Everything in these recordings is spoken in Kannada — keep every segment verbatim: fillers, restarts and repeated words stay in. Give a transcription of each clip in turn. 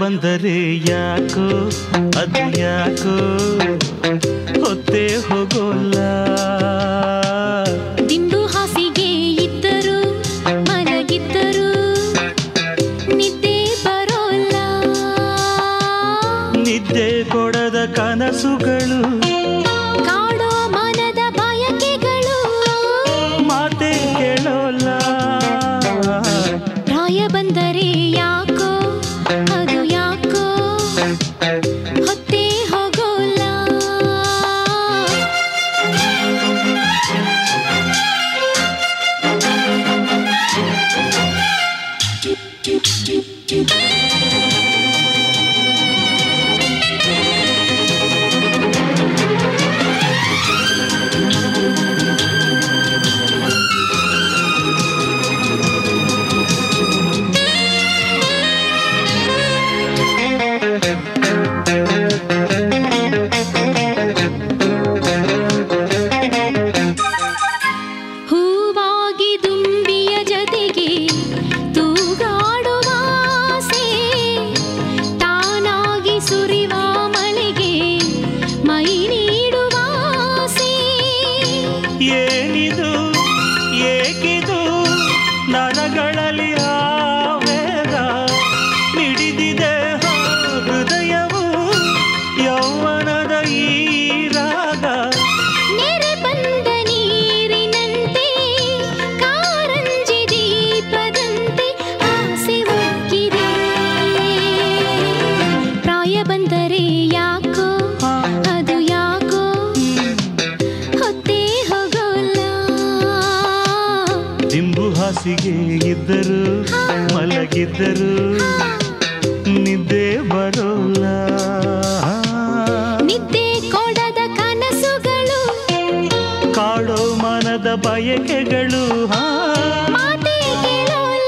ಬಂದರೆ ಯಾಕೋ ಅದು ಯಾಕೋ ಹೊತ್ತೇ ಹೋಗೋಲ್ಲ. ದಿಂಬು ಹಾಸಿಗೆ ಇದ್ದರು ಮಲಗಿದ್ದರು ನಿದ್ದೆ ಬರೋಲ್ಲ. ನಿದ್ದೆ ಕೊಡದ ಕನಸುಗಳು ಕಾಡೋ ಮನದ ಬಯಕೆಗಳು ಮಾತೆ ಕೇಳೋಲ್ಲ. ಪ್ರಾಯ ಬಂದರೆ ಯಾಕೋ ಅದು ಯಾಕೋ ಹೊತ್ತೇ ಹೋಗೋಲ್ಲ. ಹೂವಾಗಿ ದುಂಬಿಯ ಜೊತೆಗೆ ತೂಗಾಡುವ ಆಸೆ, ತಾನಾಗಿ ಸುರಿವ ಮಳೆಗೆ ಮೈ ನೀಡುವ ಆಸೆ. ಏನಿದು ಏಕಿದು ನನಗಳಲ್ಲಿ ಆವೇಗ ಮಿಡಿದಿದೆ ಹೃದಯವು ಯೌವನದ ಈ ರಾಗ. ನೆರೆ ಬಂದ ನೀರಿನಂತೆ ಕಾರಂಜಿ ದೀಪದಂತೆ ಆಸೆ ಉಕ್ಕಿದೆ. ಪ್ರಾಯ ಬಂದರೆ ಯಾಕೋ ಅದು ಯಾಕೋ ಹೊತ್ತೇ ಹೋಗೋಲ್ಲ. ದಿಂಬು ಹಾಸಿಗೆ ಇದ್ದರು ಮಲಗಿದ್ದರು ನಿದ್ದೆ ಬರೋಲ್ಲ. ನಿದ್ದೆ ಕೊಡದ ಕನಸುಗಳು ಕಾಡೋ ಮನದ ಬಯಕೆಗಳು ಹಾ ಮಾತೇ ಕೇಳೋಲ್ಲ.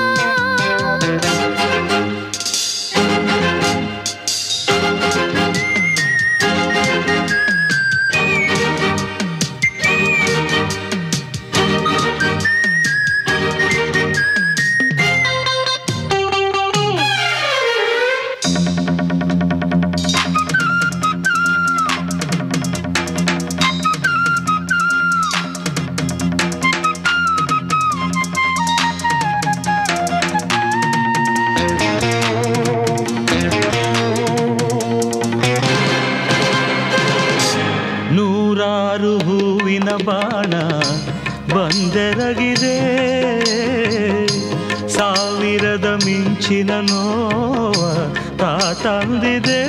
ನೂರಾರು ಹೂವಿನ ಬಾಣ ಬಂದೆರಗಿದೆ, ಸಾವಿರದ ಮಿಂಚಿನ ನೋವ ತಾ ತಂದಿದೆ.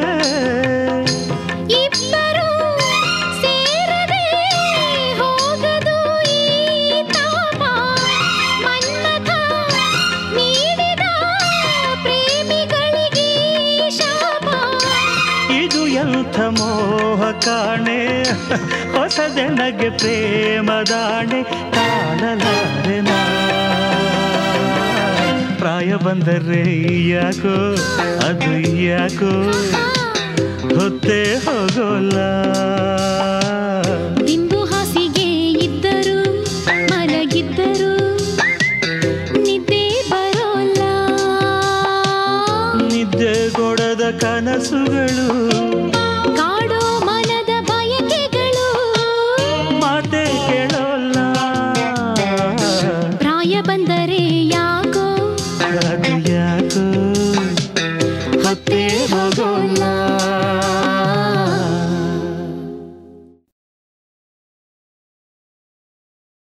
ಇಬ್ಬರು ಸೇರದೆ ಹೋಗದು ಈ ತಾಪ, ಮನ್ಮಥ ನೀಡಿದ ಪ್ರೇಮಿಗಳಿಗೆ ಶಾಪ. ಇದು ಎಂಥ ಮೋಹ ಕಾಣೆ ಹೊಸದೆನಗೆ ಪ್ರೇಮದಾಣೆ ತಾಳಲಾರೆನ. ಪ್ರಾಯ ಬಂದರೆ ಯಾಕೋ ಅದು ಯಾಕೋ ಹೊತ್ತೇ ಹೋಗೋಲ್ಲ. ದಿಂಬು ಹಾಸಿಗೆ ಇದ್ದರು ಮಲಗಿದ್ದರು ನಿದ್ದೆ ಬರೋಲ್ಲ. ನಿದ್ದೆ ಕೊಡದ ಕನಸುಗಳು ಕಾಡೋ ಮನದ ಬಯಕೆಗಳು ಮಾತೆ ಕೇಳೋಲ್ಲ. ಪ್ರಾಯ ಬಂದರೆ ಯಾಕೋ ಅದು ಯಾಕೋ ಹೊತ್ತೇ